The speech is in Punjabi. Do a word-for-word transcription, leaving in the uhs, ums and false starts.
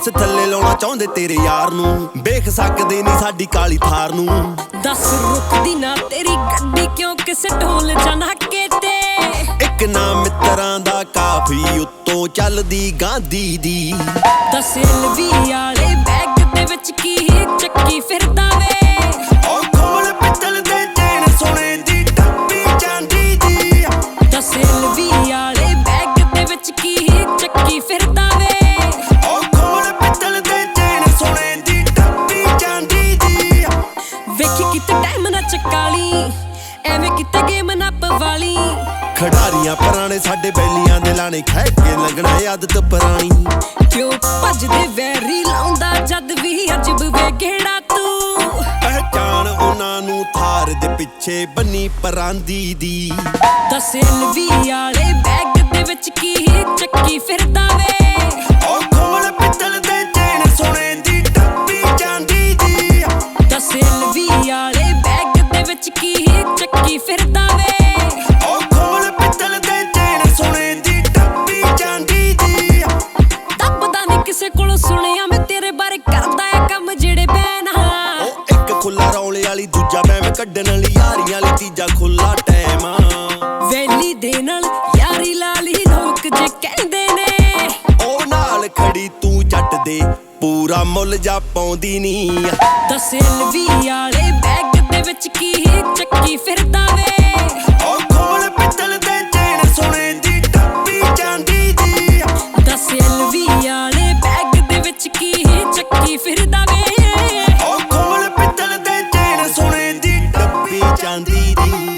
ਬੱਸ ਥੱਲੇ ਲਾਉਣਾ ਚਾਹੁੰਦੇ ਤੇਰੇ ਯਾਰ ਨੂੰ, ਵੇਖ ਸਕਦੇ ਨਹੀਂ ਸਾਡੀ ਕਾਲੀ ਥਾਰ ਨੂੰ। ਦੱਸ ਰੁਕਦੀ ਨਾ ਤੇਰੀ ਗੱਡੀ ਕਿਉਂ ਕਿਸੇ ਢੋਲ ਜਾਂ ਨਾਕੇ ਤੇ, ਇੱਕ ਨਾ ਮਿੱਤਰਾਂ ਦਾ ਕਾਫੀ ਉੱਤੋਂ ਚੱਲਦੀ ਗਾਂਧੀ ਦੀ। ਦੱਸ ਐਲਵੀ ਵਾਲੇ ਬੈਗ ਦੇ ਵਿੱਚ ਕੀ ਚੱਕੀ ਫਿਰਦਾ ਵੇ, ਉਹ ਖੋਲ ਪਿੱਤਲ ਦੇ ਚੈਨ ਸੋਨੇ ਦੀ ਟੱਪੀ ਚਾਂਦੀ ਦੀ। ਦੱਸ ਐਲਵੀ ਵਾਲੇ ਬੈਗ ਦੇ ਵਿੱਚ ਕੀ ਚੱਕੀ ਫਿਰਦਾ ਵੇ, ਉਹ ਖੋਲ ਪਿੱਤਲ ਦੇ ਚੈਨ ਸੋਨੇ ਦੀ ਟੱਪੀ ਚਾਂਦੀ ਦੀ। ਵੇਖੀ ਕਿਤੇ ਟਾਈਮ ਨਾ ਚਕਾਲੀ, ਐਵੇਂ ਕਿਤੇ ਗੇਮ ਨਾ ਪਵਾਲੀ। ਖਿਡਾਰੀਆਂ ਪੁਰਾਣੇ ਸਾਡੇ ਬੈਲੀਆਂ ਦੇ ਲਾਣੇ ਖਹਿ ਕੇ ਲੱਗਣਾ ਆਦਤ ਪੁਰਾਣੀ। ਕਿਉਂ ਭੱਜਦੇ ਵੈਰੀ ਲਾਉਂਦਾ ਜਦ ਵੀ ਅਜਬ ਵੇ ਗੇੜਾ ਤੂੰ, ਪਹਿਚਾਣ ਉਹਨਾਂ ਨੂੰ ਥਾਰ ਦੇ ਪਿੱਛੇ ਬੰਨੀ ਪਰਾਂਦੀ ਦੀ। ਦੱਸ ਐਲਵੀ ਵਾਲੇ ਬੈਗ ਦੇ ਵਿੱਚ ਕੀ ਚੱਕੀ ਫਿਰਦਾ ਵੇ, ਉਹ ਖੋਲ ਪਿੱਤਲ ਦੇ ਚੈਨ ਸੋਨੇ ਦੀ ਟੱਪੀ ਚਾਂਦੀ ਦੀ। ਦੱਸ ਐਲਵੀ ਵਾਲੇ ਬੈਗ ਦੇ ਵਿੱਚ ਕੀ ਚੱਕੀ ਫਿਰਦਾ ਵੇ, ਉਹ ਖੋਲ ਪਿੱਤਲ ਦੇ ਚੈਨ ਸੋਨੇ ਦੀ ਟੱਪੀ ਚਾਂਦੀ ਦੀ। ਦੱਬਦਾ ਨੀ ਕਿਸੇ ਕੋਲੋਂ ਸੁਣਿਆ ਮੈਂ ਤੇਰੇ ਬਾਰੇ ਕਰਦਾ ਏ ਕੰਮ ਜਿਹੜੇ ਬੈਨ ਹਾਂ। ਉਹ ਇੱਕ ਖੁੱਲਾ ਰੌਲੇ ਵਾਲੀ, ਦੂਜਾ ਬੈਮ ਕੱਢਣ ਵਾਲੀ, ਯਾਰੀਆਂ ਵਾਲੀ, ਤੀਜਾ ਖੁੱਲਾ ਟਾਈਮ। ਵੈਲੀ ਦੇ ਨਾਲ ਯਾਰੀ ਲਾਲੀ ਲੋਕ ਜੇ ਕਹਿੰਦੇ ਨੇ, ਉਹ ਨਾਲ ਖੜੀ ਤੂੰ ਜੱਟ ਦੇ ਪੂਰਾ ਮੁੱਲ ਜਾ ਪਾਉਂਦੀ ਨੀ। ਦੱਸ ਐਲਵੀ ਵਾਲੇ ਬੈਗ ਦੇ ਵਿੱਚ ਕੀ ਚੱਕੀ ਫਿਰਦਾ ਵੇ, ਉਹ ਖੋਲ ਪਿੱਤਲ ਦੇ ਚੈਨ ਸੋਨੇ ਦੀ ਟੱਪੀ ਚਾਂਦੀ ਦੀ। ਦੱਸ ਐਲਵੀ ਵਾਲੇ ਬੈਗ ਦੇ ਵਿੱਚ ਕੀ ਚੱਕੀ ਫਿਰਦਾ ਵੇ, ਉਹ ਖੋਲ ਪਿੱਤਲ ਦੇ ਚੈਨ ਸੋਨੇ ਦੀ ਟੱਪੀ ਚਾਂਦੀ ਦੀ।